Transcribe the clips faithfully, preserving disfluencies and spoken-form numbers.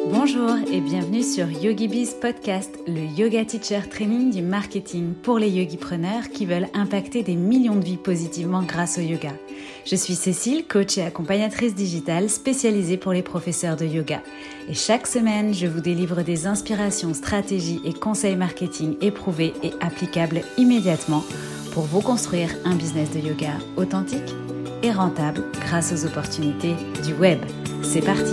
Bonjour et bienvenue sur YogiBiz Podcast, le yoga teacher training du marketing pour les yogipreneurs qui veulent impacter des millions de vies positivement grâce au yoga. Je suis Cécile, coach et accompagnatrice digitale spécialisée pour les professeurs de yoga. Et chaque semaine, je vous délivre des inspirations, stratégies et conseils marketing éprouvés et applicables immédiatement pour vous construire un business de yoga authentique et rentable grâce aux opportunités du web. C'est parti!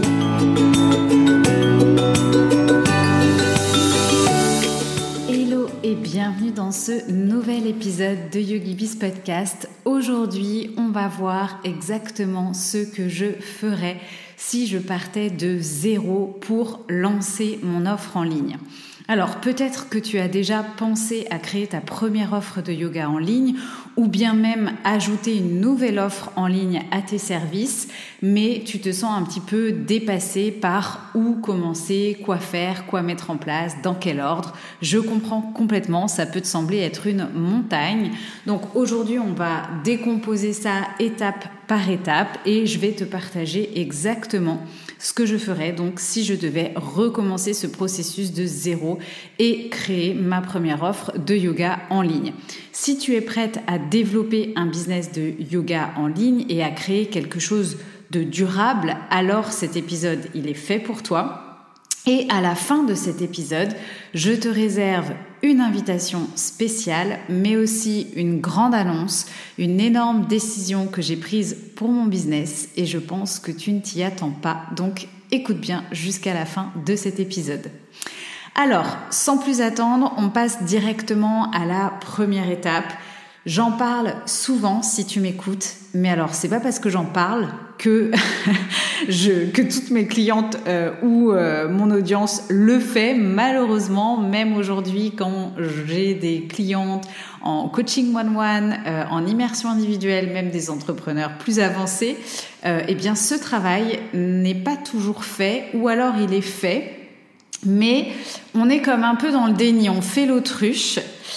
Hello et bienvenue dans ce nouvel épisode de YogiBiz Podcast. Aujourd'hui, on va voir exactement ce que je ferais si je partais de zéro pour lancer mon offre en ligne. Alors, peut-être que tu as déjà pensé à créer ta première offre de yoga en ligne ou bien même ajouter une nouvelle offre en ligne à tes services, mais tu te sens un petit peu dépassé par où commencer, quoi faire, quoi mettre en place, dans quel ordre. Je comprends complètement, ça peut te sembler être une montagne. Donc aujourd'hui, on va décomposer ça étape par étape et je vais te partager exactement ce que je ferais donc si je devais recommencer ce processus de zéro et créer ma première offre de yoga en ligne. Si tu es prête à développer un business de yoga en ligne et à créer quelque chose de durable, alors cet épisode, il est fait pour toi. Et à la fin de cet épisode, je te réserve une invitation spéciale, mais aussi une grande annonce, une énorme décision que j'ai prise pour mon business et je pense que tu ne t'y attends pas. Donc, écoute bien jusqu'à la fin de cet épisode. Alors, sans plus attendre, on passe directement à la première étape. J'en parle souvent si tu m'écoutes, mais alors c'est pas parce que j'en parle que je que toutes mes clientes euh, ou euh, mon audience le fait. Malheureusement, même aujourd'hui, quand j'ai des clientes en coaching one-one, euh, en immersion individuelle, même des entrepreneurs plus avancés, euh, eh bien ce travail n'est pas toujours fait, ou alors il est fait, mais on est comme un peu dans le déni, on fait l'autruche.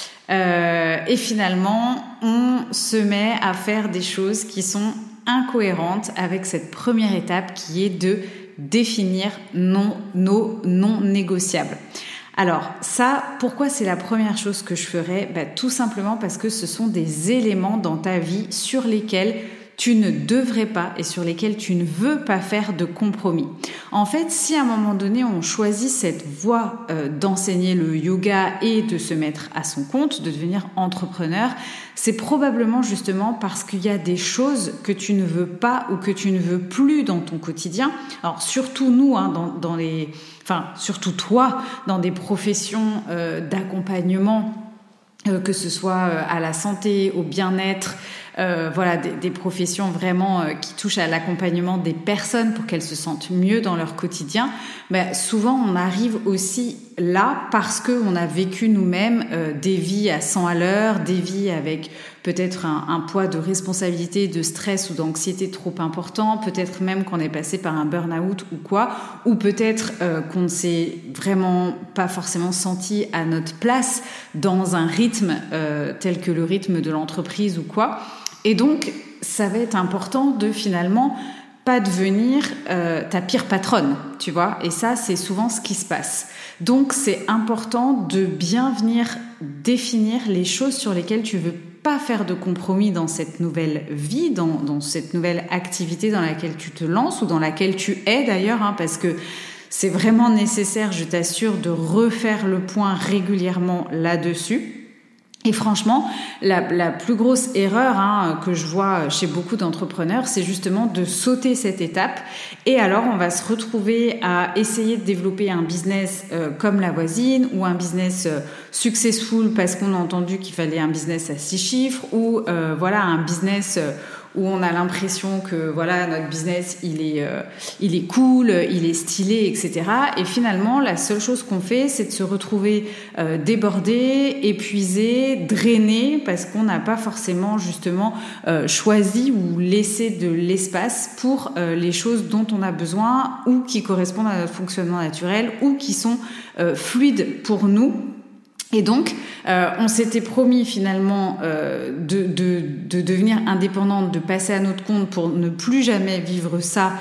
Euh, et finalement, on se met à faire des choses qui sont incohérentes avec cette première étape qui est de définir non, nos non négociables. Alors ça, pourquoi c'est la première chose que je ferais ? Bah, tout simplement parce que ce sont des éléments dans ta vie sur lesquels tu ne devrais pas et sur lesquels tu ne veux pas faire de compromis. En fait, si à un moment donné, on choisit cette voie euh, d'enseigner le yoga et de se mettre à son compte, de devenir entrepreneur, c'est probablement justement parce qu'il y a des choses que tu ne veux pas ou que tu ne veux plus dans ton quotidien. Alors, surtout nous, hein, dans, dans les, enfin, surtout toi, dans des professions euh, d'accompagnement, euh, que ce soit euh, à la santé, au bien-être, Euh, voilà, des, des professions vraiment euh, qui touchent à l'accompagnement des personnes pour qu'elles se sentent mieux dans leur quotidien. Ben, souvent, on arrive aussi là parce qu'on a vécu nous-mêmes euh, des vies à cent à l'heure, des vies avec peut-être un, un poids de responsabilité, de stress ou d'anxiété trop important, peut-être même qu'on est passé par un burn-out ou quoi, ou peut-être euh, qu'on ne s'est vraiment pas forcément senti à notre place dans un rythme euh, tel que le rythme de l'entreprise ou quoi. Et donc, ça va être important de finalement pas devenir euh, ta pire patronne, tu vois. Et ça, c'est souvent ce qui se passe. Donc, c'est important de bien venir définir les choses sur lesquelles tu veux pas faire de compromis dans cette nouvelle vie, dans, dans cette nouvelle activité dans laquelle tu te lances ou dans laquelle tu es d'ailleurs, hein, parce que c'est vraiment nécessaire, je t'assure, de refaire le point régulièrement là-dessus. Et franchement, la, la plus grosse erreur hein, que je vois chez beaucoup d'entrepreneurs, c'est justement de sauter cette étape. Et alors, on va se retrouver à essayer de développer un business euh, comme la voisine ou un business euh, successful parce qu'on a entendu qu'il fallait un business à six chiffres ou euh, voilà un business euh, où on a l'impression que voilà notre business il est euh, il est cool, il est stylé, et cetera. Et finalement, la seule chose qu'on fait, c'est de se retrouver euh, débordé, épuisé, drainé, parce qu'on n'a pas forcément justement euh, choisi ou laissé de l'espace pour euh, les choses dont on a besoin ou qui correspondent à notre fonctionnement naturel ou qui sont euh, fluides pour nous. Et donc, euh, on s'était promis finalement euh, de, de, de devenir indépendante, de passer à notre compte pour ne plus jamais vivre ça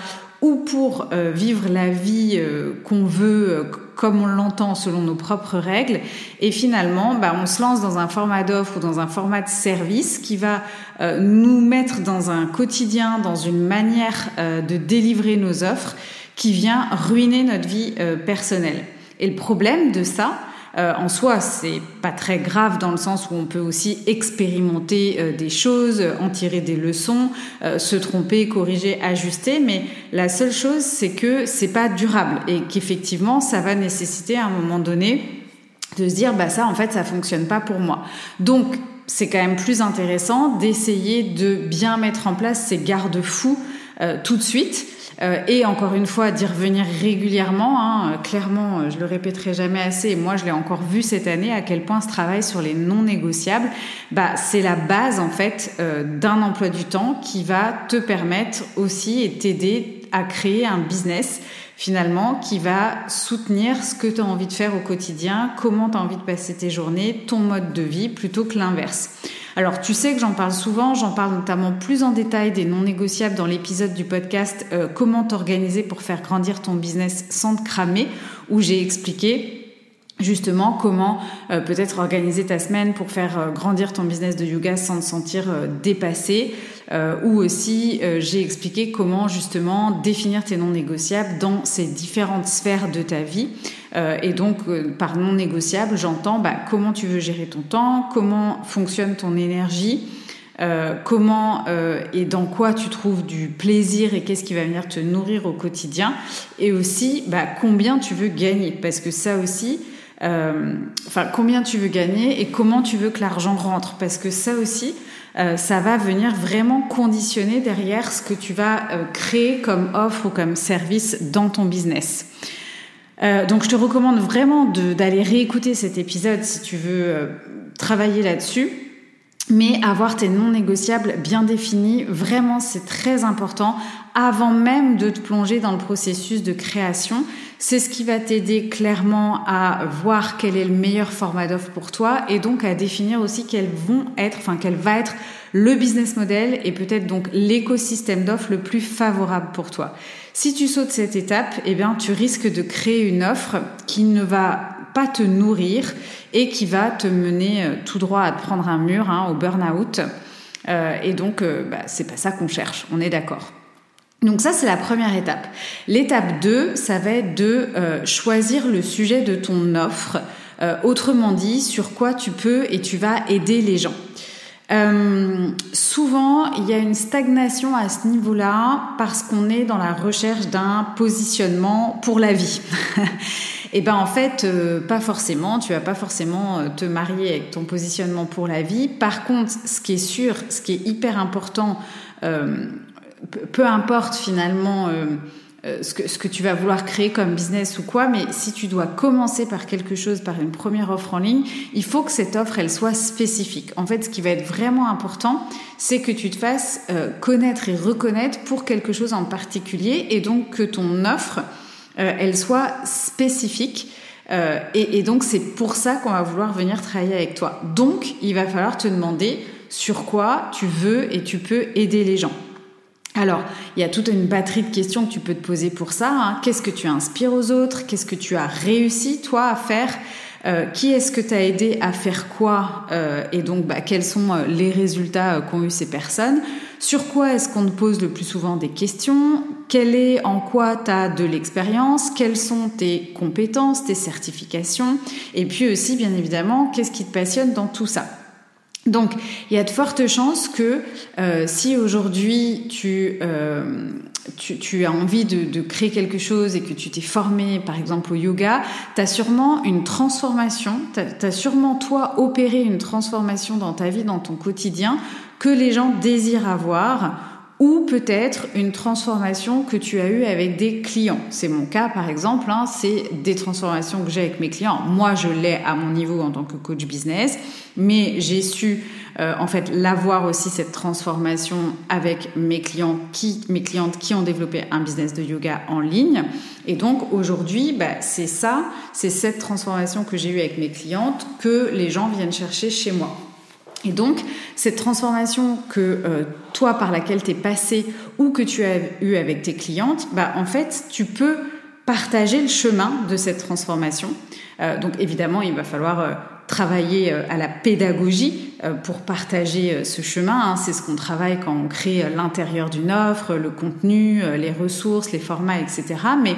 ou pour euh, vivre la vie euh, qu'on veut, euh, comme on l'entend selon nos propres règles. Et finalement, bah, on se lance dans un format d'offre ou dans un format de service qui va euh, nous mettre dans un quotidien, dans une manière euh, de délivrer nos offres qui vient ruiner notre vie euh, personnelle. Et le problème de ça, Euh, en soi, c'est pas très grave dans le sens où on peut aussi expérimenter euh, des choses, en tirer des leçons, euh, se tromper, corriger, ajuster. Mais la seule chose, c'est que c'est pas durable et qu'effectivement, ça va nécessiter à un moment donné de se dire, bah ça, en fait, ça fonctionne pas pour moi. Donc, c'est quand même plus intéressant d'essayer de bien mettre en place ces garde-fous euh, tout de suite. Euh, et encore une fois, d'y revenir régulièrement. Hein, clairement, euh, je le répéterai jamais assez. Et moi, je l'ai encore vu cette année à quel point ce travail sur les non négociables, bah, c'est la base en fait euh, d'un emploi du temps qui va te permettre aussi et t'aider à créer un business finalement qui va soutenir ce que tu as envie de faire au quotidien, comment tu as envie de passer tes journées, ton mode de vie, plutôt que l'inverse. Alors, tu sais que j'en parle souvent, j'en parle notamment plus en détail des non négociables dans l'épisode du podcast euh, « Comment t'organiser pour faire grandir ton business sans te cramer » où j'ai expliqué justement comment euh, peut-être organiser ta semaine pour faire euh, grandir ton business de yoga sans te sentir euh, dépassé. Euh, ou aussi euh, j'ai expliqué comment justement définir tes non négociables dans ces différentes sphères de ta vie. Euh, et donc, euh, par non négociable, j'entends bah, comment tu veux gérer ton temps, comment fonctionne ton énergie, euh, comment euh, et dans quoi tu trouves du plaisir et qu'est-ce qui va venir te nourrir au quotidien. Et aussi, bah, combien tu veux gagner. Parce que ça aussi, euh, enfin, combien tu veux gagner et comment tu veux que l'argent rentre. Parce que ça aussi, Euh, ça va venir vraiment conditionner derrière ce que tu vas euh, créer comme offre ou comme service dans ton business. Euh, donc, je te recommande vraiment de, d'aller réécouter cet épisode si tu veux euh, travailler là-dessus. Mais avoir tes non négociables bien définis, vraiment, c'est très important avant même de te plonger dans le processus de création. C'est ce qui va t'aider clairement à voir quel est le meilleur format d'offre pour toi et donc à définir aussi quels vont être, enfin, quel va être le business model et peut-être donc l'écosystème d'offres le plus favorable pour toi. Si tu sautes cette étape, eh bien, tu risques de créer une offre qui ne va pas te nourrir et qui va te mener tout droit à te prendre un mur, hein, au burn-out. Euh, et donc, euh, bah, c'est pas ça qu'on cherche, on est d'accord. Donc ça, c'est la première étape. L'étape deux, ça va être de euh, choisir le sujet de ton offre. Euh, autrement dit, sur quoi tu peux et tu vas aider les gens. Euh, souvent, il y a une stagnation à ce niveau-là parce qu'on est dans la recherche d'un positionnement pour la vie. Et ben en fait, euh, pas forcément. Tu vas pas forcément euh, te marier avec ton positionnement pour la vie. Par contre, ce qui est sûr, ce qui est hyper important, euh, peu importe finalement euh, euh, ce que, ce que tu vas vouloir créer comme business ou quoi, mais si tu dois commencer par quelque chose, par une première offre en ligne, il faut que cette offre, elle soit spécifique. En fait, ce qui va être vraiment important, c'est que tu te fasses euh, connaître et reconnaître pour quelque chose en particulier et donc que ton offre, euh, elle soit spécifique. Euh, et, et donc, c'est pour ça qu'on va vouloir venir travailler avec toi. Donc, il va falloir te demander sur quoi tu veux et tu peux aider les gens. Alors, il y a toute une batterie de questions que tu peux te poser pour ça. Hein. Qu'est-ce que tu inspires aux autres ? Qu'est-ce que tu as réussi, toi, à faire ? euh, Qui est-ce que tu as aidé à faire quoi ? euh, Et donc, bah, quels sont les résultats qu'ont eu ces personnes ? Sur quoi est-ce qu'on te pose le plus souvent des questions ? Quel est, en quoi tu as de l'expérience ? Quelles sont tes compétences, tes certifications ? Et puis aussi, bien évidemment, qu'est-ce qui te passionne dans tout ça ? Donc, il y a de fortes chances que euh, si aujourd'hui tu, euh, tu, tu as envie de, de créer quelque chose et que tu t'es formé, par exemple, au yoga, tu as sûrement une transformation, tu as sûrement, toi, opéré une transformation dans ta vie, dans ton quotidien, que les gens désirent avoir, ou peut-être une transformation que tu as eue avec des clients. C'est mon cas, par exemple, hein, c'est des transformations que j'ai avec mes clients. Moi, je l'ai à mon niveau en tant que coach business, mais j'ai su euh, en fait l'avoir aussi, cette transformation avec mes clients qui, mes clientes qui ont développé un business de yoga en ligne. Et donc aujourd'hui, bah, c'est ça, c'est cette transformation que j'ai eue avec mes clientes que les gens viennent chercher chez moi. Et donc, cette transformation que euh, toi, par laquelle tu es passé ou que tu as eu avec tes clientes, bah, en fait, tu peux partager le chemin de cette transformation. Euh, donc, évidemment, il va falloir euh, travailler euh, à la pédagogie euh, pour partager euh, ce chemin. Hein. C'est ce qu'on travaille quand on crée euh, l'intérieur d'une offre, le contenu, euh, les ressources, les formats, et cetera. Mais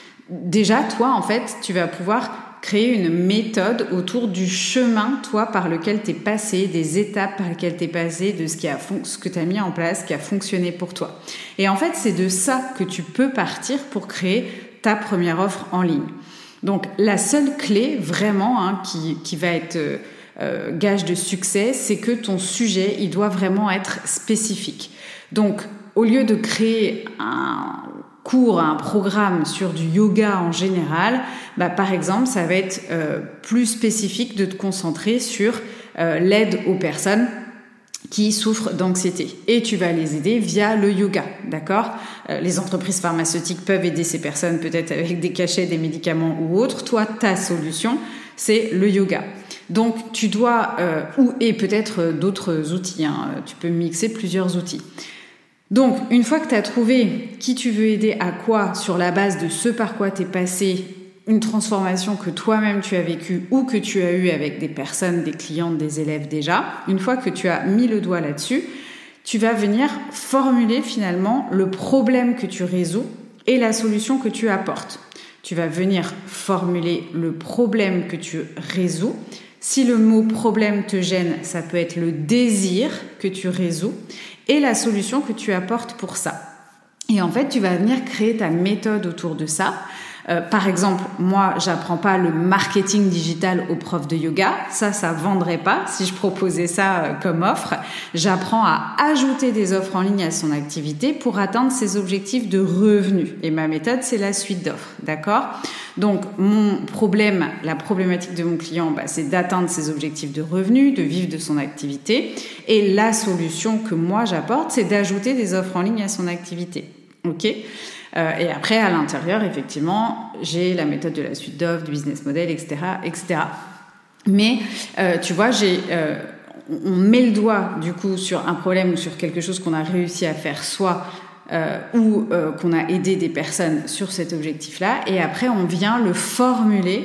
déjà, toi, en fait, tu vas pouvoir créer une méthode autour du chemin, toi, par lequel tu es passé, des étapes par lesquelles tu es passé, de ce, qui a fon- ce que tu as mis en place, qui a fonctionné pour toi. Et en fait, c'est de ça que tu peux partir pour créer ta première offre en ligne. Donc, la seule clé, vraiment, hein, qui, qui va être euh, gage de succès, c'est que ton sujet, il doit vraiment être spécifique. Donc, au lieu de créer un cours, un programme sur du yoga en général, bah, par exemple, ça va être euh, plus spécifique de te concentrer sur euh, l'aide aux personnes qui souffrent d'anxiété. Et tu vas les aider via le yoga, d'accord ? euh, Les entreprises pharmaceutiques peuvent aider ces personnes peut-être avec des cachets, des médicaments ou autres. Toi, ta solution, c'est le yoga. Donc, tu dois... Euh, ou, et peut-être d'autres outils. Hein, tu peux mixer plusieurs outils. Donc, une fois que tu as trouvé qui tu veux aider à quoi, sur la base de ce par quoi tu es passé, une transformation que toi-même tu as vécue ou que tu as eue avec des personnes, des clientes, des élèves déjà, une fois que tu as mis le doigt là-dessus, tu vas venir formuler finalement le problème que tu résous et la solution que tu apportes. Tu vas venir formuler le problème que tu résous. Si le mot problème te gêne, ça peut être le désir que tu résous et la solution que tu apportes pour ça. Et en fait, tu vas venir créer ta méthode autour de ça. Euh, par exemple, moi, j'apprends pas le marketing digital aux profs de yoga. Ça, ça vendrait pas si je proposais ça euh, comme offre. J'apprends à ajouter des offres en ligne à son activité pour atteindre ses objectifs de revenus. Et ma méthode, c'est la suite d'offres, d'accord ? Donc, mon problème, la problématique de mon client, bah, c'est d'atteindre ses objectifs de revenus, de vivre de son activité. Et la solution que moi, j'apporte, c'est d'ajouter des offres en ligne à son activité. OK ? Euh, et après, à l'intérieur, effectivement, j'ai la méthode de la suite d'offres, du business model, et cetera, et cetera. Mais, euh, tu vois, j'ai, euh, on met le doigt, du coup, sur un problème ou sur quelque chose qu'on a réussi à faire soi euh, ou euh, qu'on a aidé des personnes sur cet objectif-là. Et après, on vient le formuler.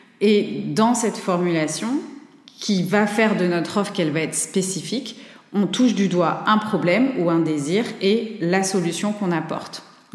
Et dans cette formulation, qui va faire de notre offre qu'elle va être spécifique, on touche du doigt un problème ou un désir et la solution qu'on apporte. Ok ?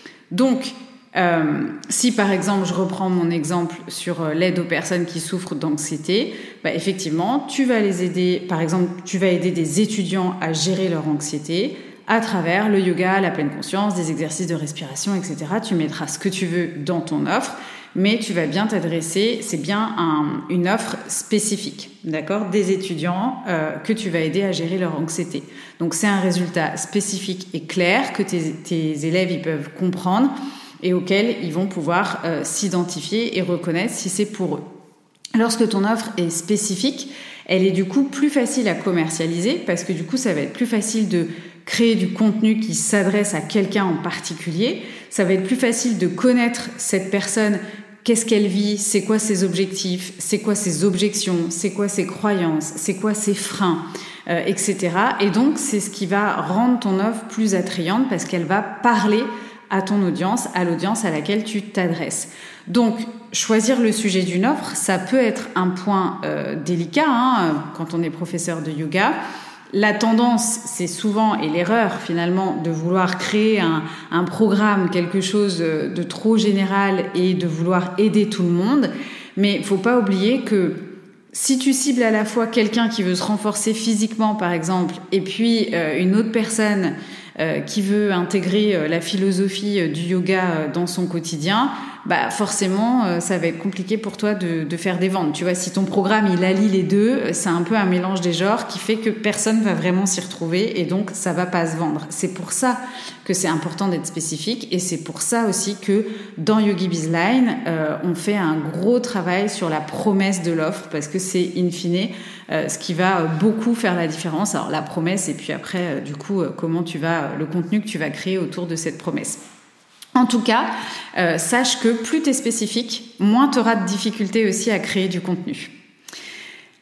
Donc, euh, si par exemple, je reprends mon exemple sur euh, l'aide aux personnes qui souffrent d'anxiété, bah, effectivement, tu vas les aider, par exemple, tu vas aider des étudiants à gérer leur anxiété à travers le yoga, la pleine conscience, des exercices de respiration, et cetera. Tu mettras ce que tu veux dans ton offre, mais tu vas bien t'adresser, c'est bien un, une offre spécifique, d'accord, des étudiants euh, que tu vas aider à gérer leur anxiété. Donc c'est un résultat spécifique et clair que tes, tes élèves ils peuvent comprendre et auquel ils vont pouvoir euh, s'identifier et reconnaître si c'est pour eux. Lorsque ton offre est spécifique, elle est du coup plus facile à commercialiser parce que du coup ça va être plus facile de créer du contenu qui s'adresse à quelqu'un en particulier. Ça va être plus facile de connaître cette personne. Qu'est-ce qu'elle vit, c'est quoi ses objectifs, c'est quoi ses objections, c'est quoi ses croyances, c'est quoi ses freins, euh, et cetera. Et donc, c'est ce qui va rendre ton offre plus attrayante parce qu'elle va parler à ton audience, à l'audience à laquelle tu t'adresses. Donc, choisir le sujet d'une offre, ça peut être un point euh, délicat hein, quand on est professeur de yoga. La tendance, c'est souvent, et l'erreur finalement, de vouloir créer un, un programme, quelque chose de trop général et de vouloir aider tout le monde. Mais il faut pas oublier que si tu cibles à la fois quelqu'un qui veut se renforcer physiquement, par exemple, et puis euh, une autre personne euh, qui veut intégrer euh, la philosophie euh, du yoga euh, dans son quotidien, bah forcément euh, ça va être compliqué pour toi de, de faire des ventes. Tu vois, si ton programme il allie les deux, c'est un peu un mélange des genres qui fait que personne va vraiment s'y retrouver et donc ça va pas se vendre. C'est pour ça que c'est important d'être spécifique et c'est pour ça aussi que dans YogiBizLine, euh, on fait un gros travail sur la promesse de l'offre parce que c'est in fine euh, ce qui va beaucoup faire la différence. Alors la promesse et puis après euh, du coup euh, comment tu vas, le contenu que tu vas créer autour de cette promesse. En tout cas, euh, sache que plus tu es spécifique, moins tu auras de difficultés aussi à créer du contenu.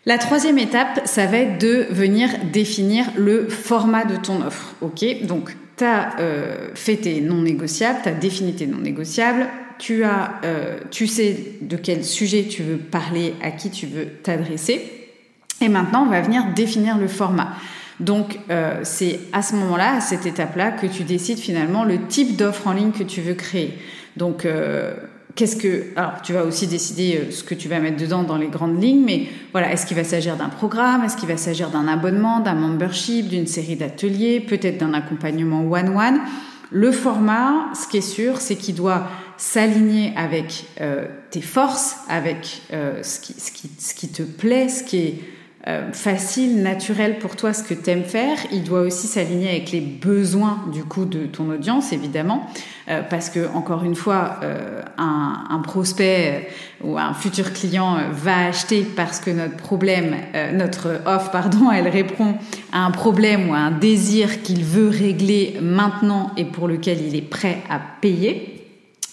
La troisième étape, ça va être de venir définir le format de ton offre. Ok, donc tu as euh, fait tes non négociables, tu as défini tes non négociables, tu as, euh, tu sais de quel sujet tu veux parler, à qui tu veux t'adresser, et maintenant on va venir définir le format. Donc euh, c'est à ce moment-là, à cette étape-là, que tu décides finalement le type d'offre en ligne que tu veux créer. Donc euh, Qu'est-ce que, alors tu vas aussi décider ce que tu vas mettre dedans dans les grandes lignes, mais voilà, est-ce qu'il va s'agir d'un programme, est-ce qu'il va s'agir d'un abonnement, d'un membership, d'une série d'ateliers, peut-être d'un accompagnement one-one. Le format, ce qui est sûr, c'est qu'il doit s'aligner avec euh, tes forces, avec euh, ce qui, ce qui, ce qui te plaît, ce qui est Euh, facile, naturel pour toi, ce que tu aimes faire. Il doit aussi s'aligner avec les besoins du coup de ton audience, évidemment, euh, parce que encore une fois, euh, un, un prospect euh, ou un futur client euh, va acheter parce que notre problème, euh, notre offre, pardon, elle répond à un problème ou à un désir qu'il veut régler maintenant et pour lequel il est prêt à payer. D'accord ?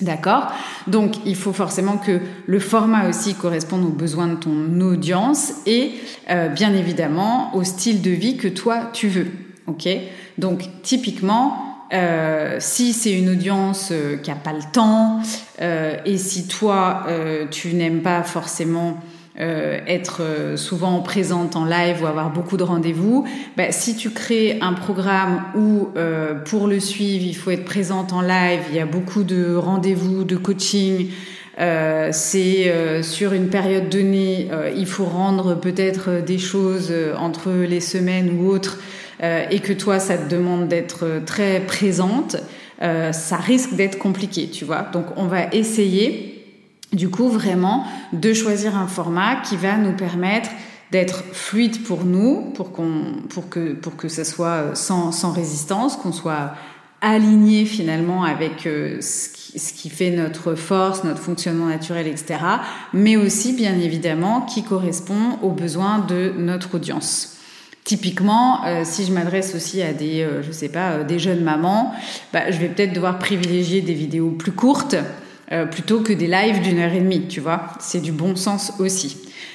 Donc, il faut forcément que le format aussi corresponde aux besoins de ton audience et euh, bien évidemment au style de vie que toi, tu veux. Ok ? Donc, typiquement, euh, si c'est une audience euh, qui n'a pas le temps euh, et si toi, euh, tu n'aimes pas forcément Euh, être euh, souvent présente en live ou avoir beaucoup de rendez-vous, bah, si tu crées un programme où euh, pour le suivre, il faut être présente en live, il y a beaucoup de rendez-vous, de coaching, euh, c'est euh, sur une période donnée, euh, il faut rendre peut-être des choses euh, entre les semaines ou autres, euh, et que toi, ça te demande d'être très présente, euh, ça risque d'être compliqué, tu vois. Donc, on va essayer du coup, vraiment, de choisir un format qui va nous permettre d'être fluide pour nous, pour qu'on, pour que, pour que ça soit sans, sans résistance, qu'on soit aligné finalement avec euh, ce qui, ce qui fait notre force, notre fonctionnement naturel, et cetera. Mais aussi, bien évidemment, qui correspond aux besoins de notre audience. Typiquement, euh, si je m'adresse aussi à des, euh, je sais pas, euh, des jeunes mamans, bah, je vais peut-être devoir privilégier des vidéos plus courtes. Euh, plutôt que des lives d'une heure et demie, tu vois. C'est du bon sens aussi.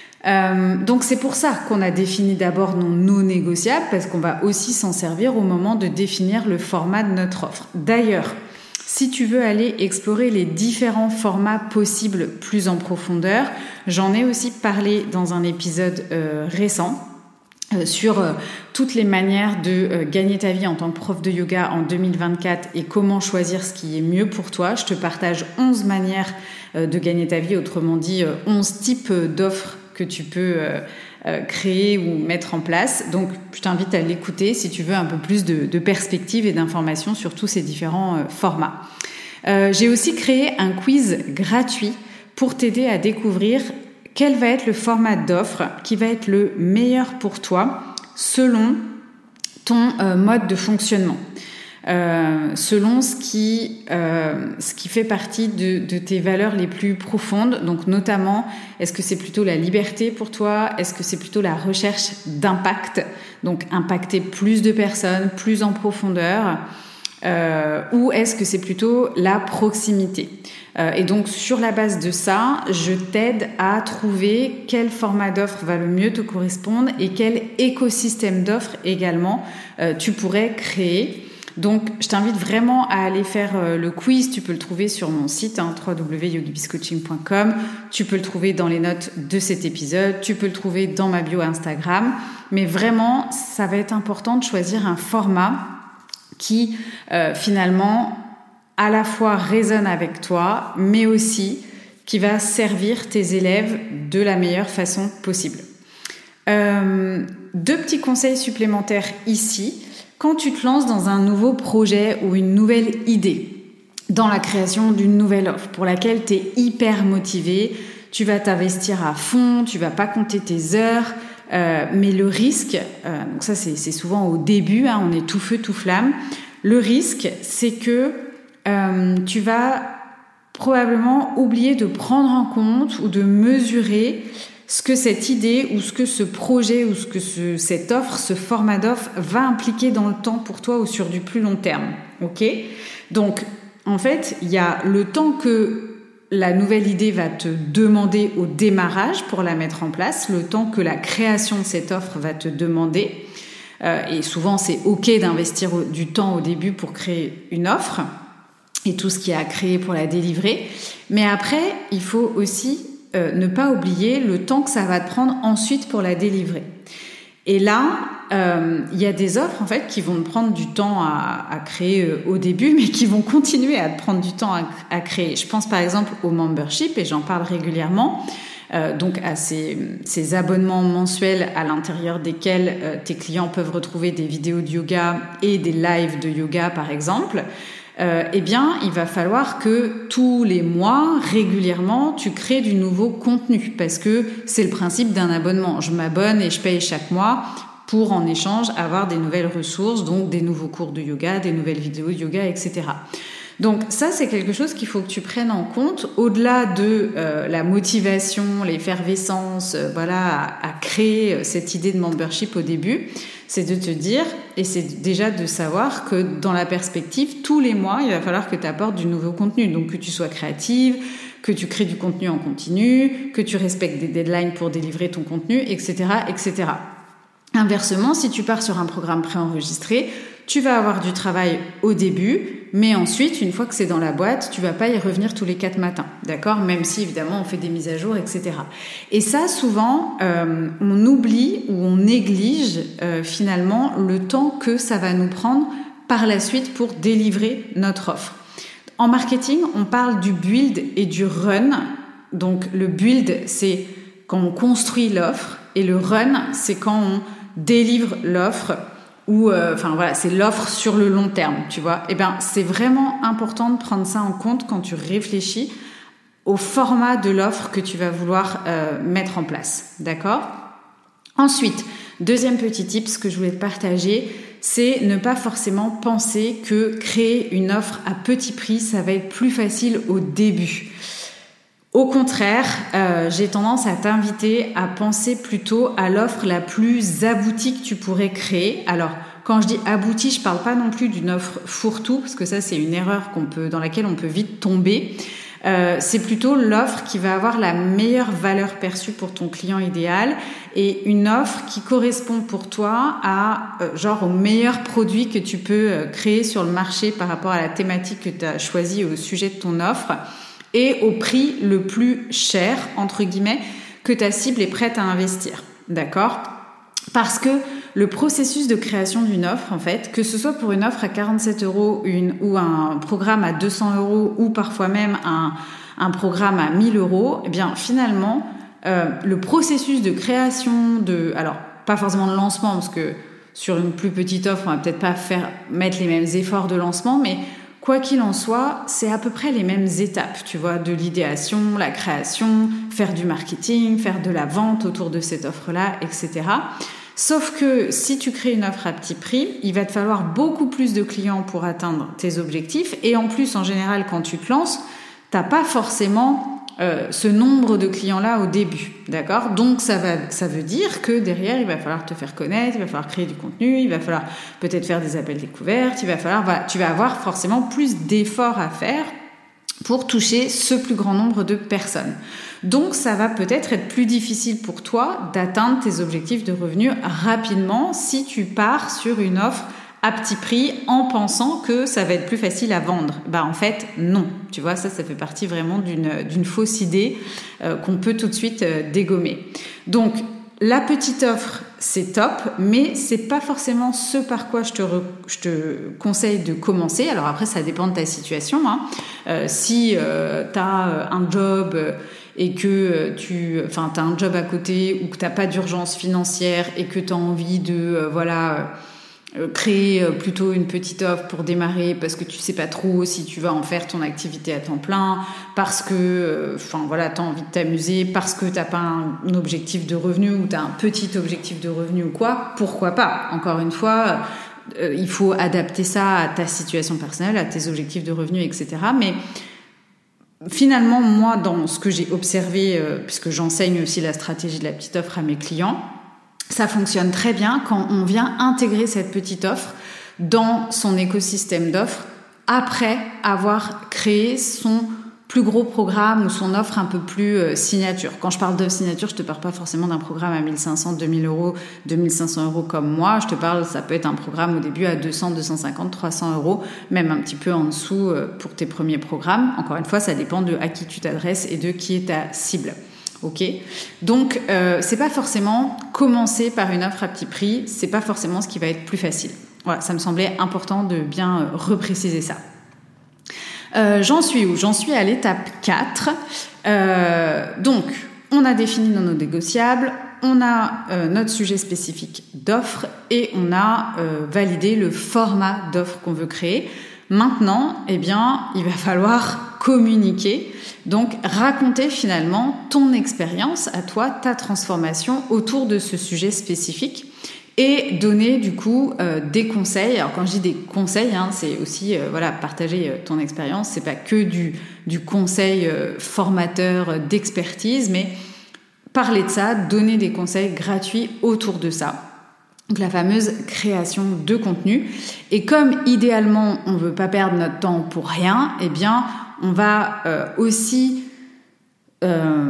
Euh, donc c'est pour ça qu'on a défini d'abord nos non négociables, parce qu'on va aussi s'en servir au moment de définir le format de notre offre. D'ailleurs, si tu veux aller explorer les différents formats possibles plus en profondeur, j'en ai aussi parlé dans un épisode euh, récent. Euh, sur euh, toutes les manières de euh, gagner ta vie en tant que prof de yoga en deux mille vingt-quatre et comment choisir ce qui est mieux pour toi. Je te partage onze manières euh, de gagner ta vie, autrement dit euh, onze types d'offres que tu peux euh, euh, créer ou mettre en place. Donc, je t'invite à l'écouter si tu veux un peu plus de, de perspectives et d'informations sur tous ces différents euh, formats. Euh, j'ai aussi créé un quiz gratuit pour t'aider à découvrir quel va être le format d'offre qui va être le meilleur pour toi selon ton euh, mode de fonctionnement, euh, selon ce qui, euh, ce qui fait partie de, de tes valeurs les plus profondes. Donc notamment, est-ce que c'est plutôt la liberté pour toi ? Est-ce que c'est plutôt la recherche d'impact ? Donc impacter plus de personnes, plus en profondeur ? Euh, ou est-ce que c'est plutôt la proximité ? euh, Et donc, sur la base de ça, je t'aide à trouver quel format d'offre va le mieux te correspondre et quel écosystème d'offres également euh, tu pourrais créer. Donc, je t'invite vraiment à aller faire euh, le quiz. Tu peux le trouver sur mon site, hein, w w w point yogi biz coaching point com. Tu peux le trouver dans les notes de cet épisode. Tu peux le trouver dans ma bio Instagram. Mais vraiment, ça va être important de choisir un format qui euh, finalement à la fois résonne avec toi, mais aussi qui va servir tes élèves de la meilleure façon possible. Euh, deux petits conseils supplémentaires ici. Quand tu te lances dans un nouveau projet ou une nouvelle idée, dans la création d'une nouvelle offre pour laquelle tu es hyper motivé, tu vas t'investir à fond, tu vas pas compter tes heures, Euh, mais le risque, euh, donc ça c'est, c'est souvent au début, hein, on est tout feu, tout flamme. Le risque, c'est que euh, tu vas probablement oublier de prendre en compte ou de mesurer ce que cette idée ou ce que ce projet ou ce que ce, cette offre, ce format d'offre va impliquer dans le temps pour toi ou sur du plus long terme. Ok ? Donc, en fait, il y a le temps que la nouvelle idée va te demander au démarrage pour la mettre en place, le temps que la création de cette offre va te demander. Euh, et souvent, c'est OK d'investir du temps au début pour créer une offre et tout ce qu'il y a à créer pour la délivrer. Mais après, il faut aussi euh, ne pas oublier le temps que ça va te prendre ensuite pour la délivrer. Et là, euh, il y a des offres en fait qui vont te prendre du temps à, à créer euh, au début, mais qui vont continuer à te prendre du temps à, à créer. Je pense par exemple au membership, et j'en parle régulièrement, euh, donc à ces, ces abonnements mensuels à l'intérieur desquels euh, tes clients peuvent retrouver des vidéos de yoga et des lives de yoga par exemple. Euh, eh bien, il va falloir que tous les mois, régulièrement, tu crées du nouveau contenu parce que c'est le principe d'un abonnement. Je m'abonne et je paye chaque mois pour, en échange, avoir des nouvelles ressources, donc des nouveaux cours de yoga, des nouvelles vidéos de yoga, et cetera. Donc ça, c'est quelque chose qu'il faut que tu prennes en compte au-delà de euh, la motivation, l'effervescence, euh, voilà, à, à créer cette idée de membership au début. C'est de te dire, et c'est déjà de savoir que dans la perspective, tous les mois, il va falloir que tu apportes du nouveau contenu. Donc que tu sois créative, que tu crées du contenu en continu, que tu respectes des deadlines pour délivrer ton contenu, et cetera, et cetera. Inversement, si tu pars sur un programme préenregistré, tu vas avoir du travail au début, mais ensuite, une fois que c'est dans la boîte, tu vas pas y revenir tous les quatre matins, d'accord ? Même si, évidemment, on fait des mises à jour, et cetera. Et ça, souvent, euh, on oublie ou on néglige euh, finalement le temps que ça va nous prendre par la suite pour délivrer notre offre. En marketing, on parle du build et du run. Donc, le build, c'est quand on construit l'offre, et le run, c'est quand on délivre l'offre ou euh, enfin voilà, c'est l'offre sur le long terme, tu vois. Et ben c'est vraiment important de prendre ça en compte quand tu réfléchis au format de l'offre que tu vas vouloir euh, mettre en place, d'accord ? Ensuite, deuxième petit tip, ce que je voulais te partager, c'est ne pas forcément penser que créer une offre à petit prix, ça va être plus facile au début. Au contraire, euh, j'ai tendance à t'inviter à penser plutôt à l'offre la plus aboutie que tu pourrais créer. Alors, quand je dis aboutie, je parle pas non plus d'une offre fourre-tout, parce que ça, c'est une erreur qu'on peut, dans laquelle on peut vite tomber. Euh, c'est plutôt l'offre qui va avoir la meilleure valeur perçue pour ton client idéal et une offre qui correspond pour toi à euh, genre au meilleur produit que tu peux euh, créer sur le marché par rapport à la thématique que tu as choisie au sujet de ton offre. Et au prix le plus cher, entre guillemets, que ta cible est prête à investir. D'accord ? Parce que le processus de création d'une offre, en fait, que ce soit pour une offre à quarante-sept euros une, ou un programme à deux cents euros ou parfois même un, un programme à mille euros, eh bien, finalement, euh, le processus de création de... Alors, pas forcément de lancement, parce que sur une plus petite offre, on va peut-être pas faire mettre les mêmes efforts de lancement, mais... Quoi qu'il en soit, c'est à peu près les mêmes étapes, tu vois, de l'idéation, la création, faire du marketing, faire de la vente autour de cette offre-là, et cetera. Sauf que si tu crées une offre à petit prix, il va te falloir beaucoup plus de clients pour atteindre tes objectifs. Et en plus, en général, quand tu te lances, t'as pas forcément euh, ce nombre de clients-là au début, d'accord ? Donc, ça va, ça veut dire que derrière, il va falloir te faire connaître, il va falloir créer du contenu, il va falloir peut-être faire des appels découvertes, il va falloir, voilà, tu vas avoir forcément plus d'efforts à faire pour toucher ce plus grand nombre de personnes. Donc, ça va peut-être être plus difficile pour toi d'atteindre tes objectifs de revenus rapidement si tu pars sur une offre à petit prix en pensant que ça va être plus facile à vendre. Bah en fait, non. Tu vois, ça, ça fait partie vraiment d'une, d'une fausse idée euh, qu'on peut tout de suite euh, dégommer. Donc, la petite offre, c'est top, mais c'est pas forcément ce par quoi je te, re, je te conseille de commencer. Alors après, ça dépend de ta situation. Hein. Euh, si euh, tu as un job et que tu, enfin, tu as un job à côté ou que tu n'as pas d'urgence financière et que tu as envie de, euh, voilà... créer plutôt une petite offre pour démarrer parce que tu sais pas trop si tu vas en faire ton activité à temps plein, parce que enfin voilà, t'as envie de t'amuser, parce que t'as pas un, un objectif de revenu ou t'as un petit objectif de revenu ou quoi, pourquoi pas. Encore une fois, euh, il faut adapter ça à ta situation personnelle, à tes objectifs de revenu, et cetera. Mais finalement, moi, dans ce que j'ai observé, euh, puisque j'enseigne aussi la stratégie de la petite offre à mes clients, ça fonctionne très bien quand on vient intégrer cette petite offre dans son écosystème d'offres après avoir créé son plus gros programme ou son offre un peu plus euh, signature. Quand je parle d'offre signature, je te parle pas forcément d'un programme à mille cinq cents, deux mille euros, deux mille cinq cents euros comme moi. Je te parle, ça peut être un programme au début à deux cents, deux cent cinquante, trois cents euros, même un petit peu en dessous euh, pour tes premiers programmes. Encore une fois, ça dépend de à qui tu t'adresses et de qui est ta cible. Ok, donc euh, c'est pas forcément commencer par une offre à petit prix, c'est pas forcément ce qui va être plus facile. Voilà, ça me semblait important de bien euh, repréciser ça. Euh, j'en suis où ? J'en suis à l'étape quatre. Euh, donc, on a défini nos non négociables, on a euh, notre sujet spécifique d'offre et on a euh, validé le format d'offre qu'on veut créer. Maintenant, eh bien, il va falloir communiquer, donc raconter finalement ton expérience à toi, ta transformation autour de ce sujet spécifique. Et donner du coup euh, des conseils. Alors quand je dis des conseils, hein, c'est aussi euh, voilà partager euh, ton expérience. C'est pas que du du conseil euh, formateur euh, d'expertise, mais parler de ça, donner des conseils gratuits autour de ça. Donc la fameuse création de contenu. Et comme idéalement on veut pas perdre notre temps pour rien, eh bien on va euh, aussi euh,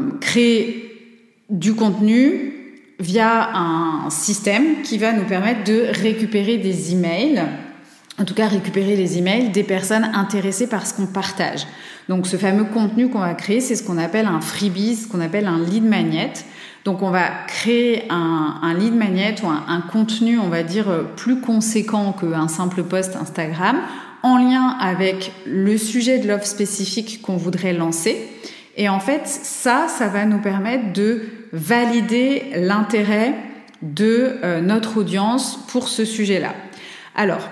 créer du contenu via un système qui va nous permettre de récupérer des emails, en tout cas récupérer les emails des personnes intéressées par ce qu'on partage. Donc ce fameux contenu qu'on va créer, c'est ce qu'on appelle un freebie, ce qu'on appelle un lead magnet. Donc on va créer un, un lead magnet ou un, un contenu, on va dire, plus conséquent qu'un simple post Instagram, en lien avec le sujet de l'offre spécifique qu'on voudrait lancer. Et en fait, ça, ça va nous permettre de valider l'intérêt de euh, notre audience pour ce sujet-là. Alors,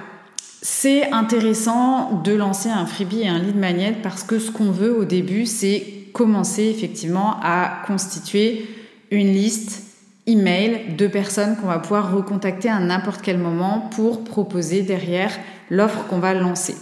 c'est intéressant de lancer un freebie et un lead magnet parce que ce qu'on veut au début, c'est commencer effectivement à constituer une liste email de personnes qu'on va pouvoir recontacter à n'importe quel moment pour proposer derrière l'offre qu'on va lancer.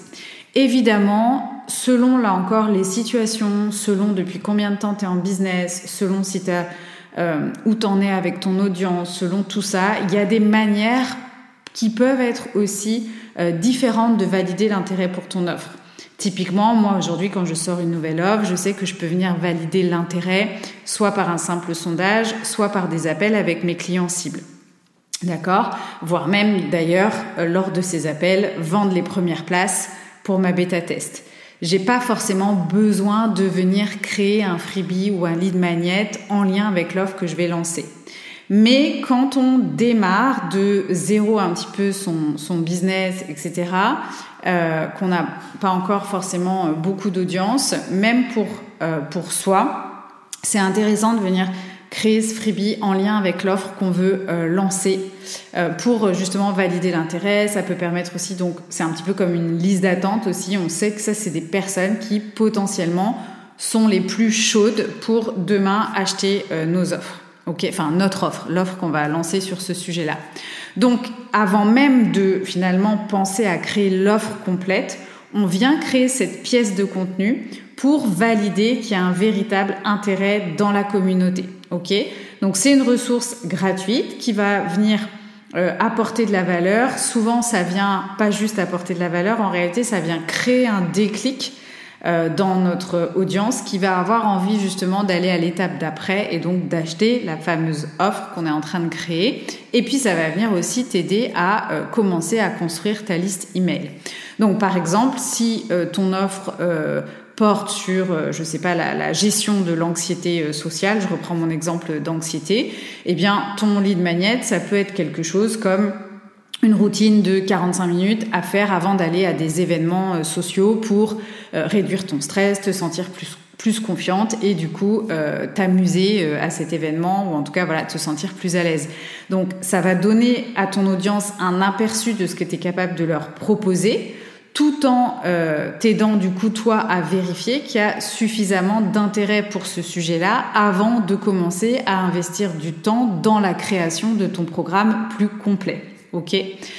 Évidemment, selon là encore les situations, selon depuis combien de temps tu es en business, selon si tu as euh, où tu en es avec ton audience, selon tout ça, il y a des manières qui peuvent être aussi euh, différentes de valider l'intérêt pour ton offre. Typiquement, moi aujourd'hui quand je sors une nouvelle offre, je sais que je peux venir valider l'intérêt soit par un simple sondage, soit par des appels avec mes clients cibles. D'accord ? Voire même d'ailleurs, euh, lors de ces appels, vendre les premières places pour ma bêta test. J'ai pas forcément besoin de venir créer un freebie ou un lead magnet en lien avec l'offre que je vais lancer. Mais quand on démarre de zéro un petit peu son, son business, et cetera, euh, qu'on n'a pas encore forcément beaucoup d'audience, même pour, euh, pour soi, c'est intéressant de venir créer ce freebie en lien avec l'offre qu'on veut euh, lancer euh, pour justement valider l'intérêt. Ça peut permettre aussi, donc c'est un petit peu comme une liste d'attente aussi. On sait que ça, c'est des personnes qui potentiellement sont les plus chaudes pour demain acheter euh, nos offres. Ok, enfin notre offre, l'offre qu'on va lancer sur ce sujet-là. Donc, avant même de finalement penser à créer l'offre complète, on vient créer cette pièce de contenu pour valider qu'il y a un véritable intérêt dans la communauté. Ok, donc c'est une ressource gratuite qui va venir euh, apporter de la valeur. Souvent, ça vient pas juste apporter de la valeur. En réalité, ça vient créer un déclic euh, dans notre audience qui va avoir envie justement d'aller à l'étape d'après et donc d'acheter la fameuse offre qu'on est en train de créer. Et puis, ça va venir aussi t'aider à euh, commencer à construire ta liste email. Donc, par exemple, si euh, ton offre euh, porte sur, euh, je sais pas, la, la gestion de l'anxiété euh, sociale, je reprends mon exemple d'anxiété, eh bien, ton lead magnet, ça peut être quelque chose comme une routine de quarante-cinq minutes à faire avant d'aller à des événements euh, sociaux pour euh, réduire ton stress, te sentir plus plus confiante et du coup euh, t'amuser euh, à cet événement ou en tout cas voilà te sentir plus à l'aise. Donc ça va donner à ton audience un aperçu de ce que tu es capable de leur proposer tout en euh, t'aidant du coup toi à vérifier qu'il y a suffisamment d'intérêt pour ce sujet-là avant de commencer à investir du temps dans la création de ton programme plus complet. Ok ?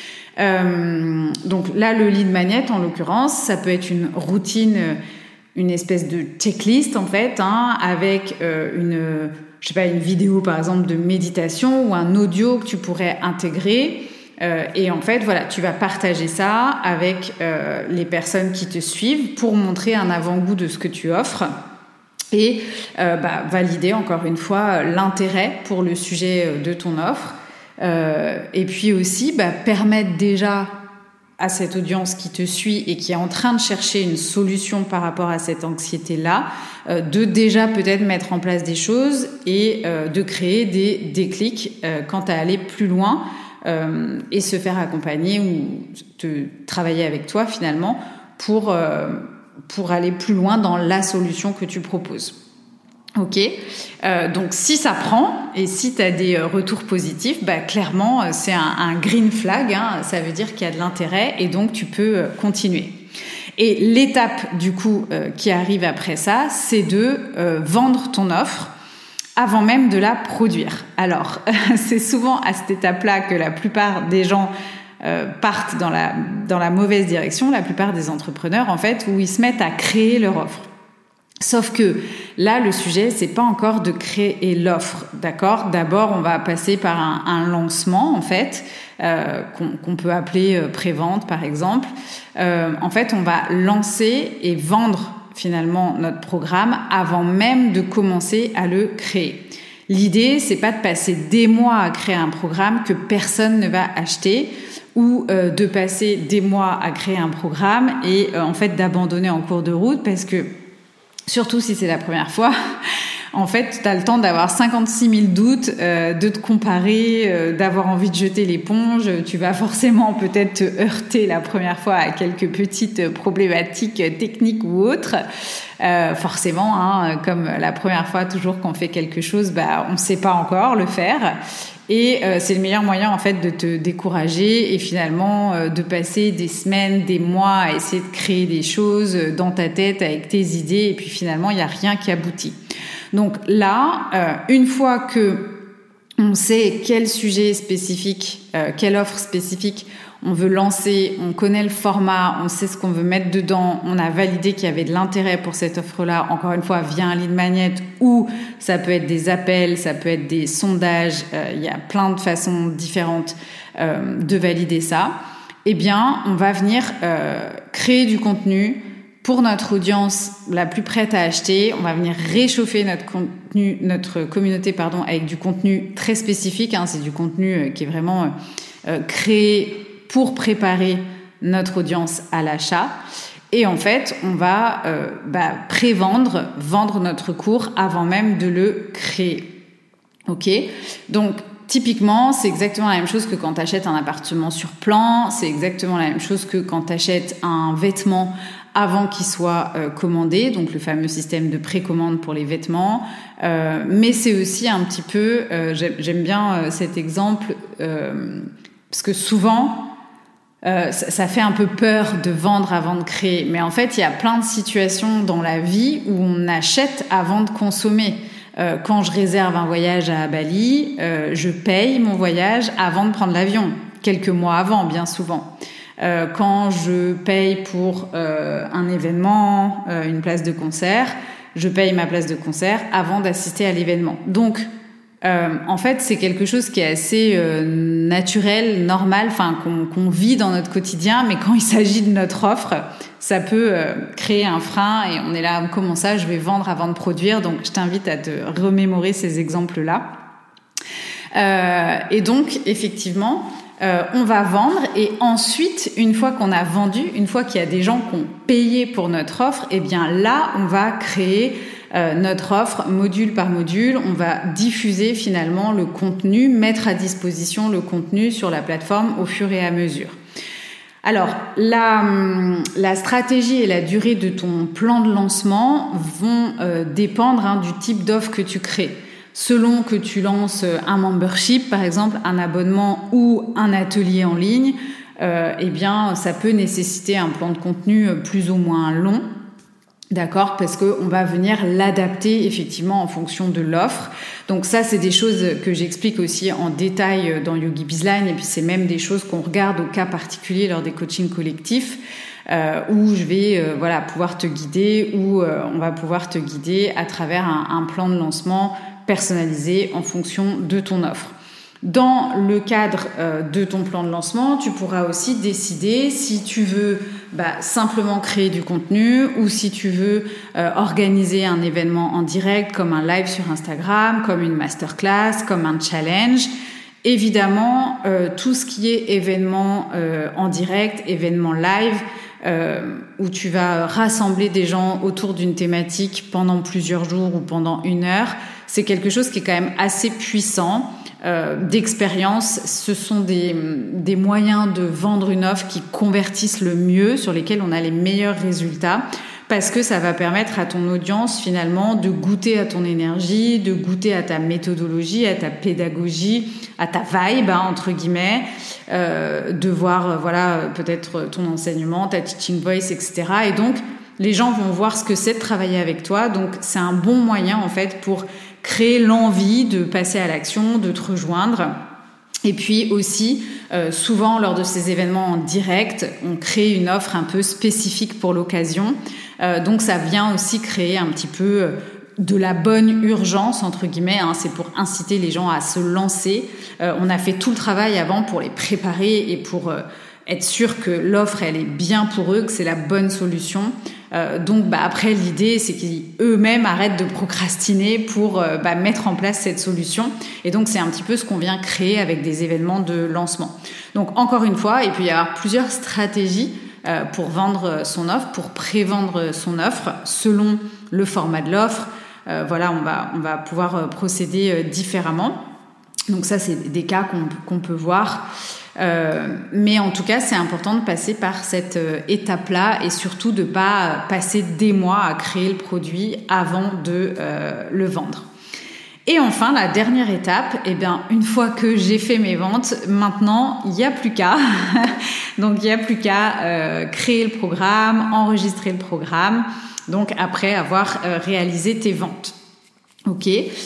Euh, donc là le lead magnet en l'occurrence ça peut être une routine, une espèce de checklist en fait, hein, avec euh, une, je sais pas, une vidéo par exemple de méditation ou un audio que tu pourrais intégrer Euh, et en fait, voilà, tu vas partager ça avec euh, les personnes qui te suivent pour montrer un avant-goût de ce que tu offres et euh, bah, valider encore une fois l'intérêt pour le sujet de ton offre. Euh, et puis aussi, bah, permettre déjà à cette audience qui te suit et qui est en train de chercher une solution par rapport à cette anxiété-là, euh, de déjà peut-être mettre en place des choses et euh, de créer des déclics euh, quant à aller plus loin euh, et se faire accompagner ou te travailler avec toi finalement pour, euh, pour aller plus loin dans la solution que tu proposes. Ok, euh, donc si ça prend et si tu as des retours positifs, bah clairement c'est un, un green flag, hein, ça veut dire qu'il y a de l'intérêt et donc tu peux continuer. Et l'étape du coup euh, qui arrive après ça, c'est de euh, vendre ton offre avant même de la produire. Alors c'est souvent à cette étape-là que la plupart des gens euh, partent dans la dans la mauvaise direction, la plupart des entrepreneurs en fait, où ils se mettent à créer leur offre. Sauf que là, le sujet, c'est pas encore de créer l'offre, d'accord ? D'abord, on va passer par un, un lancement, en fait, euh, qu'on, qu'on peut appeler euh, pré-vente, par exemple. Euh, en fait, on va lancer et vendre finalement notre programme avant même de commencer à le créer. L'idée, c'est pas de passer des mois à créer un programme que personne ne va acheter, ou euh, de passer des mois à créer un programme et euh, en fait d'abandonner en cours de route parce que surtout si c'est la première fois, en fait, tu as le temps d'avoir cinquante-six mille doutes, euh, de te comparer, euh, d'avoir envie de jeter l'éponge. Tu vas forcément peut-être te heurter la première fois à quelques petites problématiques techniques ou autres. Euh, forcément, hein, comme la première fois, toujours qu'on fait quelque chose, bah, on ne sait pas encore le faire. Et euh, c'est le meilleur moyen en fait de te décourager et finalement euh, de passer des semaines, des mois à essayer de créer des choses dans ta tête avec tes idées et puis finalement il n'y a rien qui aboutit. Donc là, euh, une fois que on sait quel sujet spécifique, euh, quelle offre spécifique on veut lancer, on connaît le format, on sait ce qu'on veut mettre dedans, on a validé qu'il y avait de l'intérêt pour cette offre-là, encore une fois, via un lead magnet, ou ça peut être des appels, ça peut être des sondages, euh, il y a plein de façons différentes euh, de valider ça. Eh bien, on va venir euh, créer du contenu pour notre audience la plus prête à acheter. On va venir réchauffer notre contenu, notre communauté, pardon, avec du contenu très spécifique. Hein, c'est du contenu euh, qui est vraiment euh, créé pour préparer notre audience à l'achat. Et en fait, on va euh, bah, pré-vendre, vendre notre cours avant même de le créer. Ok ? Donc, typiquement, c'est exactement la même chose que quand tu achètes un appartement sur plan. C'est exactement la même chose que quand tu achètes un vêtement avant qu'il soit euh, commandé, donc le fameux système de précommande pour les vêtements. Euh, mais c'est aussi un petit peu, euh, j'aime, j'aime bien euh, cet exemple, euh, parce que souvent, Euh, ça, ça fait un peu peur de vendre avant de créer. Mais en fait, il y a plein de situations dans la vie où on achète avant de consommer. Euh, quand je réserve un voyage à Bali, euh, je paye mon voyage avant de prendre l'avion. Quelques mois avant, bien souvent. Euh, quand je paye pour euh, un événement, euh, une place de concert, je paye ma place de concert avant d'assister à l'événement. Donc, Euh, en fait, c'est quelque chose qui est assez euh, naturel, normal, enfin qu'on, qu'on vit dans notre quotidien, mais quand il s'agit de notre offre, ça peut euh, créer un frein et on est là, comment ça, je vais vendre avant de produire. Donc, je t'invite à te remémorer ces exemples-là. Euh, et donc, effectivement, euh, on va vendre et ensuite, une fois qu'on a vendu, une fois qu'il y a des gens qui ont payé pour notre offre, eh bien là, on va créer Euh, notre offre module par module, on va diffuser finalement le contenu, mettre à disposition le contenu sur la plateforme au fur et à mesure. Alors, la, la stratégie et la durée de ton plan de lancement vont euh, dépendre hein, du type d'offre que tu crées. Selon que tu lances un membership, par exemple, un abonnement ou un atelier en ligne, euh, eh bien, ça peut nécessiter un plan de contenu plus ou moins long. D'accord, parce que on va venir l'adapter effectivement en fonction de l'offre. Donc ça, c'est des choses que j'explique aussi en détail dans Yogi Bizline, et puis c'est même des choses qu'on regarde au cas particulier lors des coachings collectifs, euh, où je vais euh, voilà pouvoir te guider, où euh, on va pouvoir te guider à travers un, un plan de lancement personnalisé en fonction de ton offre. Dans le cadre euh, de ton plan de lancement, tu pourras aussi décider si tu veux bah, simplement créer du contenu ou si tu veux euh, organiser un événement en direct comme un live sur Instagram, comme une masterclass, comme un challenge. Évidemment, euh, tout ce qui est événement euh, en direct, événement live, euh, où tu vas rassembler des gens autour d'une thématique pendant plusieurs jours ou pendant une heure, c'est quelque chose qui est quand même assez puissant. Euh, d'expérience, ce sont des, des moyens de vendre une offre qui convertissent le mieux, sur lesquels on a les meilleurs résultats, parce que ça va permettre à ton audience finalement de goûter à ton énergie, de goûter à ta méthodologie, à ta pédagogie, à ta vibe, hein, entre guillemets, euh, de voir euh, voilà peut-être ton enseignement, ta teaching voice, et cetera. Et donc les gens vont voir ce que c'est de travailler avec toi. Donc c'est un bon moyen en fait pour créer l'envie de passer à l'action, de te rejoindre. Et puis aussi, euh, souvent lors de ces événements en direct, on crée une offre un peu spécifique pour l'occasion. Euh, donc ça vient aussi créer un petit peu de la bonne urgence, entre guillemets, hein. C'est pour inciter les gens à se lancer. Euh, on a fait tout le travail avant pour les préparer et pour euh, être sûr que l'offre, elle est bien pour eux, que c'est la bonne solution. Euh, donc bah, après, l'idée, c'est qu'eux-mêmes arrêtent de procrastiner pour euh, bah, mettre en place cette solution. Et donc, c'est un petit peu ce qu'on vient créer avec des événements de lancement. Donc, encore une fois, il peut y avoir plusieurs stratégies euh, pour vendre son offre, pour pré-vendre son offre, selon le format de l'offre. Euh, voilà, on va, on va pouvoir procéder euh, différemment. Donc ça, c'est des cas qu'on, qu'on peut voir. Euh, mais en tout cas, c'est important de passer par cette euh, étape-là et surtout de pas passer des mois à créer le produit avant de euh, le vendre. Et enfin, la dernière étape, eh bien, une fois que j'ai fait mes ventes, maintenant, il n'y a plus qu'à. Donc, il n'y a plus qu'à euh, créer le programme, enregistrer le programme. Donc, après avoir euh, réalisé tes ventes. Ok.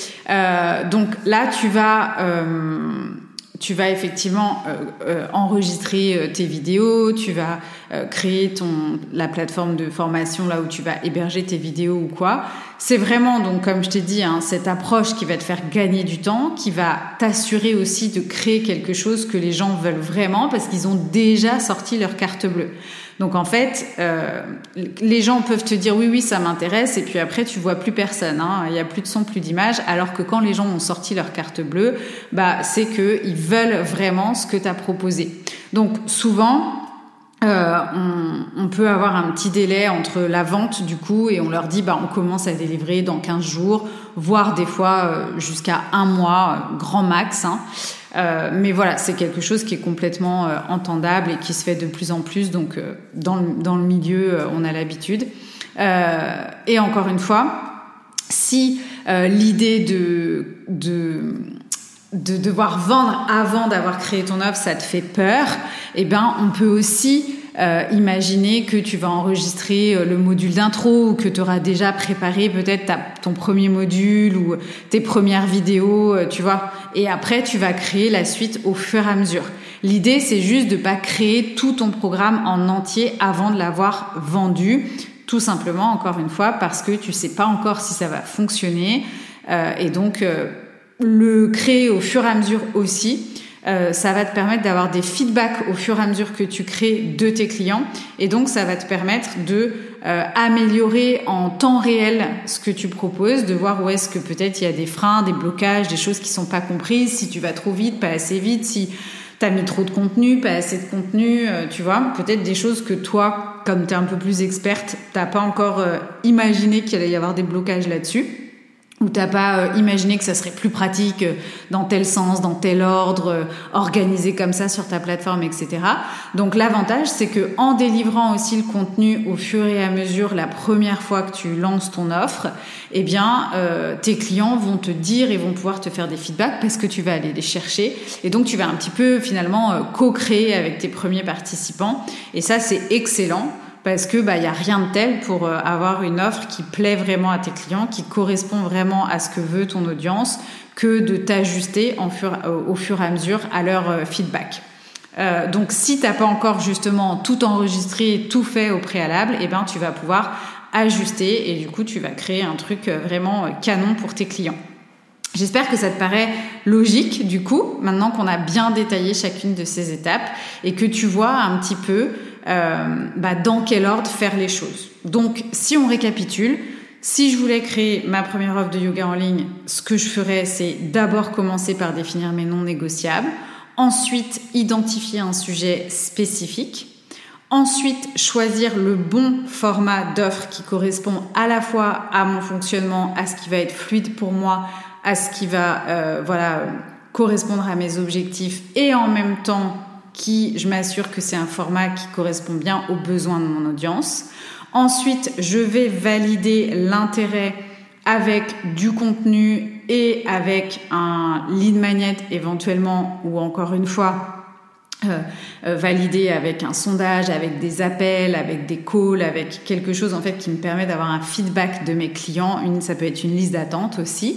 Euh, donc là, tu vas euh, tu vas effectivement euh, euh, enregistrer euh, tes vidéos, tu vas euh, créer ton la plateforme de formation là où tu vas héberger tes vidéos ou quoi. C'est vraiment, donc comme je t'ai dit, hein, cette approche qui va te faire gagner du temps, qui va t'assurer aussi de créer quelque chose que les gens veulent vraiment parce qu'ils ont déjà sorti leur carte bleue. Donc en fait, euh, les gens peuvent te dire oui, oui, ça m'intéresse, et puis après tu vois plus personne, hein, il y a plus de son, plus d'image. Alors que quand les gens ont sorti leur carte bleue, bah c'est que ils veulent vraiment ce que tu as proposé. Donc souvent, euh, on, on peut avoir un petit délai entre la vente du coup et on leur dit bah on commence à délivrer dans quinze jours, voire des fois euh, jusqu'à un mois, euh, grand max. Hein. Euh, mais voilà, c'est quelque chose qui est complètement euh, entendable et qui se fait de plus en plus. Donc, euh, dans, le, dans le milieu, euh, on a l'habitude. Euh, et encore une fois, si euh, l'idée de, de, de devoir vendre avant d'avoir créé ton offre, ça te fait peur, eh ben, on peut aussi Euh, imaginer que tu vas enregistrer le module d'intro ou que tu auras déjà préparé peut-être ta, ton premier module ou tes premières vidéos, tu vois. Et après, tu vas créer la suite au fur et à mesure. L'idée, c'est juste de pas créer tout ton programme en entier avant de l'avoir vendu. Tout simplement, encore une fois, parce que tu sais pas encore si ça va fonctionner. Euh, et donc, euh, le créer au fur et à mesure aussi. Euh, ça va te permettre d'avoir des feedbacks au fur et à mesure que tu crées de tes clients, et donc ça va te permettre de euh, améliorer en temps réel ce que tu proposes, de voir où est-ce que peut-être il y a des freins, des blocages, des choses qui sont pas comprises, si tu vas trop vite, pas assez vite, si t'as mis trop de contenu, pas assez de contenu, euh, tu vois, peut-être des choses que toi, comme t'es un peu plus experte, t'as pas encore euh, imaginé qu'il allait y avoir des blocages là-dessus. Ou t'as pas euh, imaginé que ça serait plus pratique euh, dans tel sens, dans tel ordre, euh, organisé comme ça sur ta plateforme, et cetera. Donc l'avantage, c'est que en délivrant aussi le contenu au fur et à mesure la première fois que tu lances ton offre, eh bien euh, tes clients vont te dire et vont pouvoir te faire des feedbacks parce que tu vas aller les chercher. Et donc tu vas un petit peu finalement euh, co-créer avec tes premiers participants. Et ça, c'est excellent. Parce que bah y a rien de tel pour euh, avoir une offre qui plaît vraiment à tes clients, qui correspond vraiment à ce que veut ton audience, que de t'ajuster en fur, euh, au fur et à mesure à leur euh, feedback. Euh, donc si t'as pas encore justement tout enregistré, tout fait au préalable, eh ben tu vas pouvoir ajuster et du coup tu vas créer un truc vraiment canon pour tes clients. J'espère que ça te paraît logique du coup, maintenant qu'on a bien détaillé chacune de ces étapes et que tu vois un petit peu euh, bah, dans quel ordre faire les choses. Donc, si on récapitule, si je voulais créer ma première offre de yoga en ligne, ce que je ferais, c'est d'abord commencer par définir mes non négociables, ensuite identifier un sujet spécifique, ensuite choisir le bon format d'offre qui correspond à la fois à mon fonctionnement, à ce qui va être fluide pour moi, à ce qui va euh, voilà, correspondre à mes objectifs et en même temps qui, je m'assure que c'est un format qui correspond bien aux besoins de mon audience. Ensuite, je vais valider l'intérêt avec du contenu et avec un lead magnet éventuellement, ou encore une fois, euh, euh, valider avec un sondage, avec des appels, avec des calls, avec quelque chose en fait qui me permet d'avoir un feedback de mes clients. Une, ça peut être une liste d'attente aussi.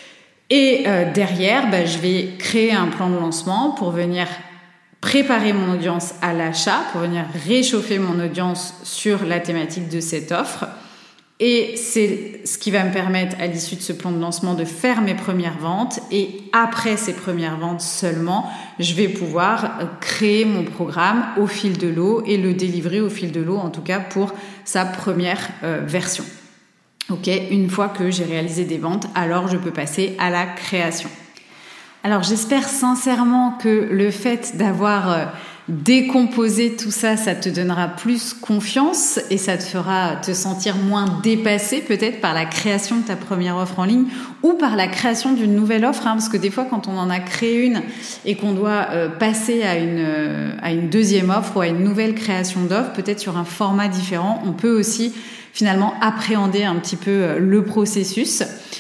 Et euh, derrière, bah, je vais créer un plan de lancement pour venir préparer mon audience à l'achat, pour venir réchauffer mon audience sur la thématique de cette offre. Et c'est ce qui va me permettre, à l'issue de ce plan de lancement, de faire mes premières ventes. Et après ces premières ventes seulement, je vais pouvoir créer mon programme au fil de l'eau et le délivrer au fil de l'eau, en tout cas pour sa première euh, version. Ok, une fois que j'ai réalisé des ventes, alors je peux passer à la création. Alors j'espère sincèrement que le fait d'avoir euh, décomposé tout ça, ça te donnera plus confiance et ça te fera te sentir moins dépassé peut-être par la création de ta première offre en ligne ou par la création d'une nouvelle offre, hein, parce que des fois quand on en a créé une et qu'on doit euh, passer à une, euh, à une deuxième offre ou à une nouvelle création d'offre, peut-être sur un format différent, on peut aussi finalement appréhender un petit peu le processus.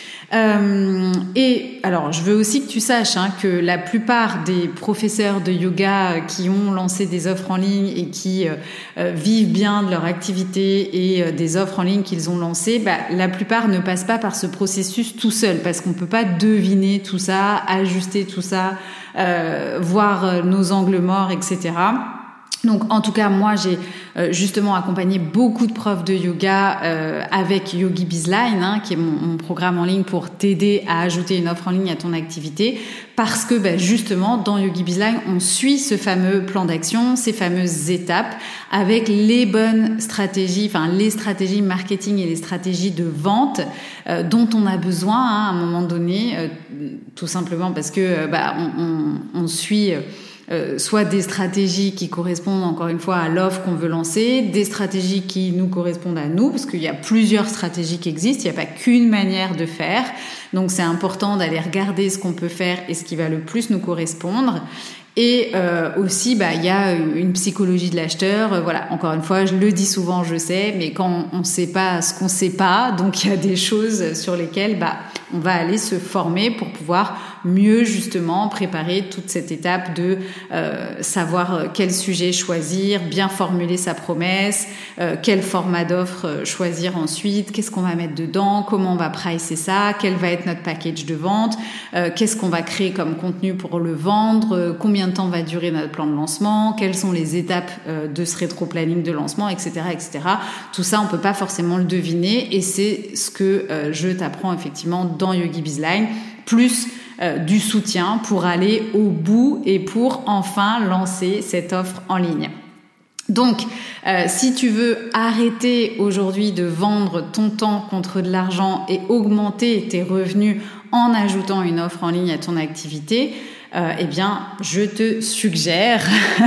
Euh, et alors, je veux aussi que tu saches hein, que la plupart des professeurs de yoga qui ont lancé des offres en ligne et qui euh, vivent bien de leur activité et euh, des offres en ligne qu'ils ont lancées, bah, la plupart ne passent pas par ce processus tout seul parce qu'on peut pas deviner tout ça, ajuster tout ça, euh, voir nos angles morts, et cetera. Donc, en tout cas, moi, j'ai euh, justement accompagné beaucoup de profs de yoga euh, avec Yogi Bizline, hein, qui est mon, mon programme en ligne pour t'aider à ajouter une offre en ligne à ton activité, parce que bah, justement, dans Yogi Bizline, on suit ce fameux plan d'action, ces fameuses étapes, avec les bonnes stratégies, enfin les stratégies marketing et les stratégies de vente euh, dont on a besoin hein, à un moment donné, euh, tout simplement parce que euh, bah, on, on, on suit... Euh, Euh, soit des stratégies qui correspondent encore une fois à l'offre qu'on veut lancer, des stratégies qui nous correspondent à nous, parce qu'il y a plusieurs stratégies qui existent, il n'y a pas qu'une manière de faire, donc c'est important d'aller regarder ce qu'on peut faire et ce qui va le plus nous correspondre. Et euh, aussi, bah, il y a une psychologie de l'acheteur. Euh, voilà, encore une fois, je le dis souvent, je sais, mais quand on ne sait pas ce qu'on ne sait pas, donc il y a des choses sur lesquelles bah, on va aller se former pour pouvoir mieux justement préparer toute cette étape de euh, savoir quel sujet choisir, bien formuler sa promesse, euh, quel format d'offre choisir ensuite, qu'est-ce qu'on va mettre dedans, comment on va pricer ça, quel va être notre package de vente, euh, qu'est-ce qu'on va créer comme contenu pour le vendre, euh, combien de temps va durer notre plan de lancement, quelles sont les étapes euh, de ce rétro-planning de lancement, et cetera, et cetera. Tout ça, on peut pas forcément le deviner et c'est ce que euh, je t'apprends effectivement dans Yogi Bizline, plus euh, du soutien pour aller au bout et pour enfin lancer cette offre en ligne. Donc, euh, si tu veux arrêter aujourd'hui de vendre ton temps contre de l'argent et augmenter tes revenus en ajoutant une offre en ligne à ton activité, Euh, eh bien, je te suggère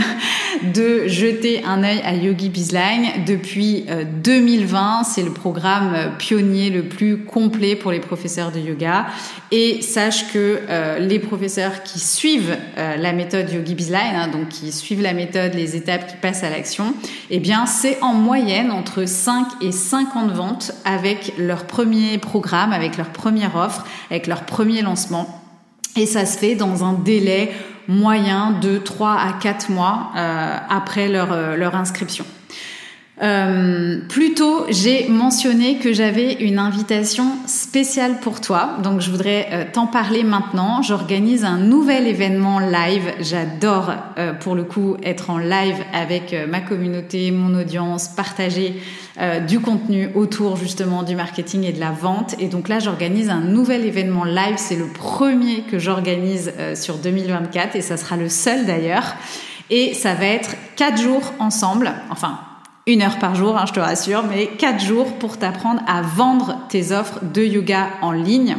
de jeter un œil à Yogi Bizline. Depuis euh, deux mille vingt, c'est le programme euh, pionnier le plus complet pour les professeurs de yoga. Et sache que euh, les professeurs qui suivent euh, la méthode Yogi Bizline, hein, donc qui suivent la méthode, les étapes qui passent à l'action, eh bien, c'est en moyenne entre cinq et cinquante ventes avec leur premier programme, avec leur première offre, avec leur premier lancement. Et ça se fait dans un délai moyen de trois à quatre mois euh, après leur, euh, leur inscription. Euh, plus tôt, j'ai mentionné que j'avais une invitation spéciale pour toi, donc je voudrais euh, t'en parler maintenant. J'organise un nouvel événement live. J'adore euh, pour le coup être en live avec euh, ma communauté, mon audience, partager euh, du contenu autour justement du marketing et de la vente. Et donc là, j'organise un nouvel événement live. C'est le premier que j'organise euh, sur deux mille vingt-quatre et ça sera le seul d'ailleurs. Et ça va être quatre jours ensemble, enfin une heure par jour, hein, je te rassure, mais quatre jours pour t'apprendre à vendre tes offres de yoga en ligne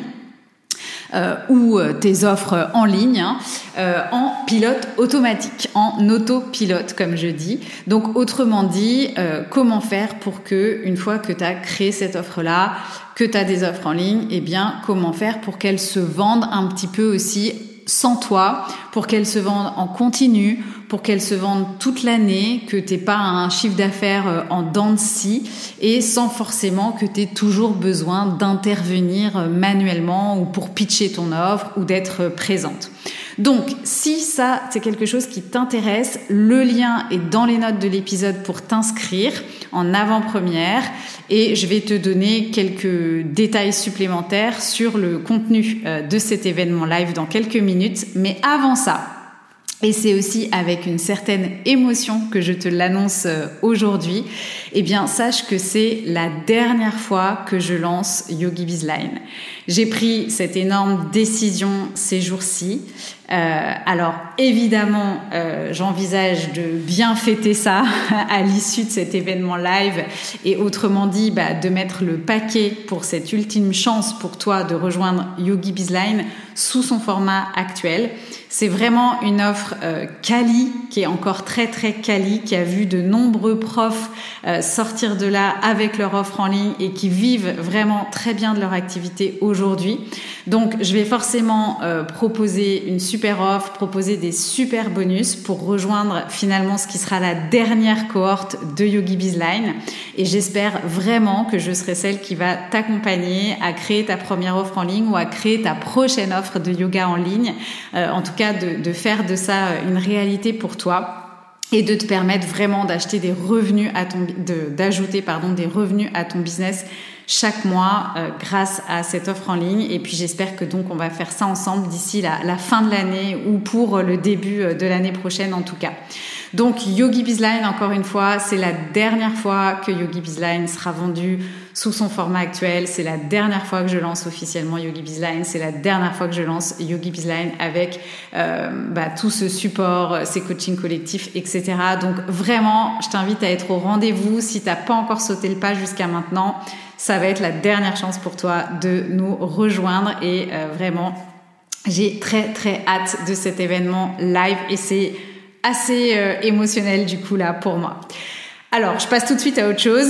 euh, ou tes offres en ligne hein, euh, en pilote automatique, en autopilote comme je dis. Donc autrement dit, euh, comment faire pour que une fois que tu as créé cette offre-là, que tu as des offres en ligne, eh bien comment faire pour qu'elles se vendent un petit peu aussi sans toi, pour qu'elles se vendent en continu, pour qu'elles se vendent toute l'année, que t'aies pas un chiffre d'affaires en dents de scie et sans forcément que t'aies toujours besoin d'intervenir manuellement ou pour pitcher ton offre ou d'être présente. Donc, si ça, c'est quelque chose qui t'intéresse, le lien est dans les notes de l'épisode pour t'inscrire en avant-première et je vais te donner quelques détails supplémentaires sur le contenu de cet événement live dans quelques minutes. Mais avant ça, et c'est aussi avec une certaine émotion que je te l'annonce aujourd'hui, eh bien, sache que c'est la dernière fois que je lance Yogi Bizline. J'ai pris cette énorme décision ces jours-ci. Euh, alors, évidemment, euh, j'envisage de bien fêter ça à l'issue de cet événement live et autrement dit, bah, de mettre le paquet pour cette ultime chance pour toi de rejoindre Yogi Bizline sous son format actuel. C'est vraiment une offre euh, quali, qui est encore très très quali, qui a vu de nombreux profs euh, sortir de là avec leur offre en ligne et qui vivent vraiment très bien de leur activité aujourd'hui. Donc, je vais forcément euh, proposer une super offre, proposer des super bonus pour rejoindre finalement ce qui sera la dernière cohorte de Yogi Bizline. Et j'espère vraiment que je serai celle qui va t'accompagner à créer ta première offre en ligne ou à créer ta prochaine offre de yoga en ligne. Euh, en tout cas, de, de faire de ça une réalité pour toi. Et de te permettre vraiment d'acheter des revenus à ton, de, d'ajouter, pardon, des revenus à ton business chaque mois euh, grâce à cette offre en ligne. Et puis j'espère que donc on va faire ça ensemble d'ici la, la fin de l'année ou pour le début de l'année prochaine en tout cas. Donc Yogi Bizline, encore une fois, c'est la dernière fois que Yogi Bizline sera vendu sous son format actuel. C'est la dernière fois que je lance officiellement Yogi Bizline. C'est la dernière fois que je lance Yogi Bizline avec euh, bah, tout ce support, ces coachings collectifs, et cetera. Donc vraiment, je t'invite à être au rendez-vous. Si t'as pas encore sauté le pas jusqu'à maintenant, ça va être la dernière chance pour toi de nous rejoindre et euh, vraiment, j'ai très très hâte de cet événement live et c'est assez euh, émotionnel du coup là pour moi. Alors, je passe tout de suite à autre chose.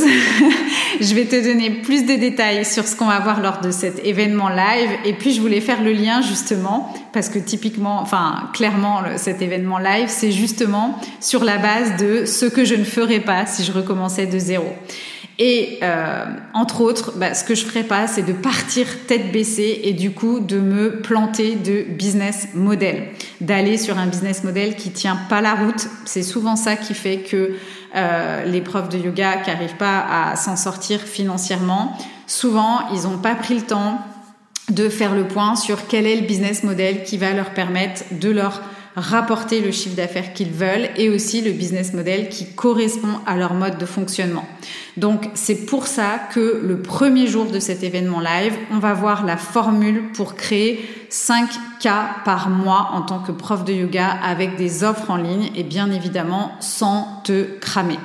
Je vais te donner plus de détails sur ce qu'on va voir lors de cet événement live. Et puis, je voulais faire le lien justement, parce que typiquement, enfin, clairement, le, cet événement live, c'est justement sur la base de ce que je ne ferais pas si je recommençais de zéro. Et euh, entre autres, bah, ce que je ferais pas, c'est de partir tête baissée et du coup de me planter de business model, d'aller sur un business model qui tient pas la route. C'est souvent ça qui fait que euh, les profs de yoga qui arrivent pas à s'en sortir financièrement, souvent ils ont pas pris le temps de faire le point sur quel est le business model qui va leur permettre de leur rapporter le chiffre d'affaires qu'ils veulent et aussi le business model qui correspond à leur mode de fonctionnement. Donc, c'est pour ça que le premier jour de cet événement live, on va voir la formule pour créer cinq cas par mois en tant que prof de yoga avec des offres en ligne et bien évidemment sans te cramer.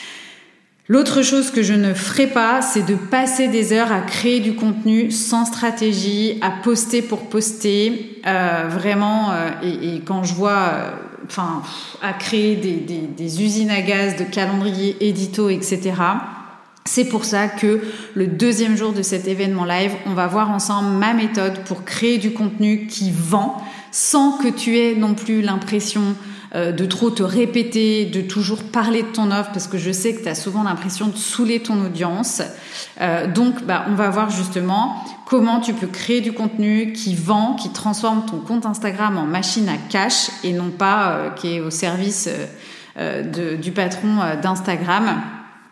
L'autre chose que je ne ferai pas, c'est de passer des heures à créer du contenu sans stratégie, à poster pour poster, euh, vraiment. Euh, et, et quand je vois, euh, enfin, à créer des, des, des usines à gaz de calendrier, édito, et cetera. C'est pour ça que le deuxième jour de cet événement live, on va voir ensemble ma méthode pour créer du contenu qui vend, sans que tu aies non plus l'impression de trop te répéter, de toujours parler de ton offre, parce que je sais que tu as souvent l'impression de saouler ton audience. Euh, donc, bah, on va voir justement comment tu peux créer du contenu qui vend, qui transforme ton compte Instagram en machine à cash et non pas euh, qui est au service euh, de, du patron euh, d'Instagram.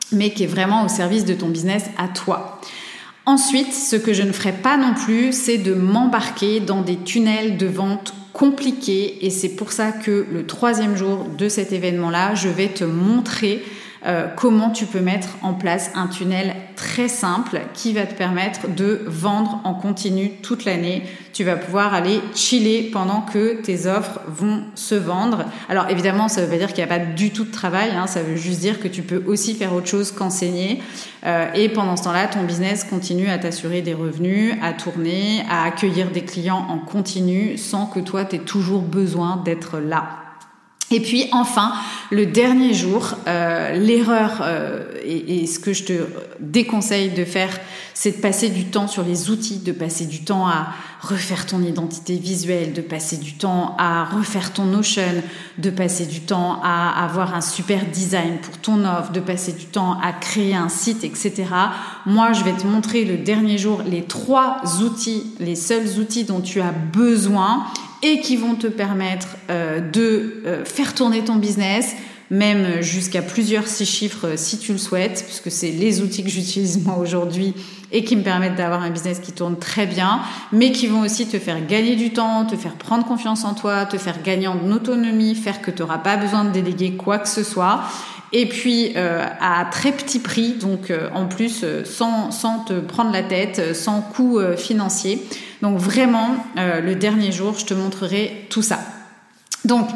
mais qui est vraiment au service de ton business à toi. Ensuite, ce que je ne ferai pas non plus, c'est de m'embarquer dans des tunnels de vente compliqués, et c'est pour ça que le troisième jour de cet événement-là, je vais te montrer Euh, comment tu peux mettre en place un tunnel très simple qui va te permettre de vendre en continu toute l'année. Tu vas pouvoir aller chiller pendant que tes offres vont se vendre. Alors évidemment, ça ne veut pas dire qu'il n'y a pas du tout de travail, hein, ça veut juste dire que tu peux aussi faire autre chose qu'enseigner. Euh, et pendant ce temps-là, ton business continue à t'assurer des revenus, à tourner, à accueillir des clients en continu sans que toi, tu aies toujours besoin d'être là. Et puis enfin, le dernier jour, euh, l'erreur euh, et, et ce que je te déconseille de faire, c'est de passer du temps sur les outils, de passer du temps à refaire ton identité visuelle, de passer du temps à refaire ton Notion, de passer du temps à avoir un super design pour ton offre, de passer du temps à créer un site, et cetera. Moi, je vais te montrer le dernier jour les trois outils, les seuls outils dont tu as besoin et qui vont te permettre euh, de euh, faire tourner ton business, même jusqu'à plusieurs six chiffres si tu le souhaites, puisque c'est les outils que j'utilise moi aujourd'hui et qui me permettent d'avoir un business qui tourne très bien, mais qui vont aussi te faire gagner du temps, te faire prendre confiance en toi, te faire gagner en autonomie, faire que tu n'auras pas besoin de déléguer quoi que ce soit. Et puis euh, à très petit prix, donc euh, en plus euh, sans, sans te prendre la tête, sans coût euh, financier. Donc vraiment, euh, le dernier jour, je te montrerai tout ça. Donc,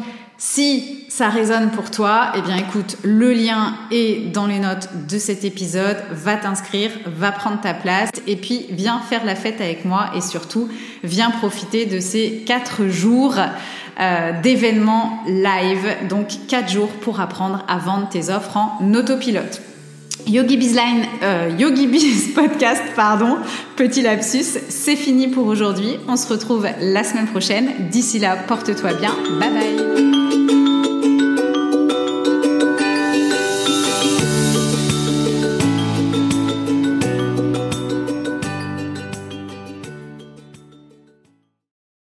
si ça résonne pour toi, eh bien écoute, le lien est dans les notes de cet épisode. Va t'inscrire, va prendre ta place et puis viens faire la fête avec moi et surtout, viens profiter de ces quatre jours euh, d'événements live. Donc, quatre jours pour apprendre à vendre tes offres en autopilote. YogiBizLine, euh, YogiBiz Podcast, pardon, petit lapsus, c'est fini pour aujourd'hui. On se retrouve la semaine prochaine. D'ici là, porte-toi bien. Bye bye.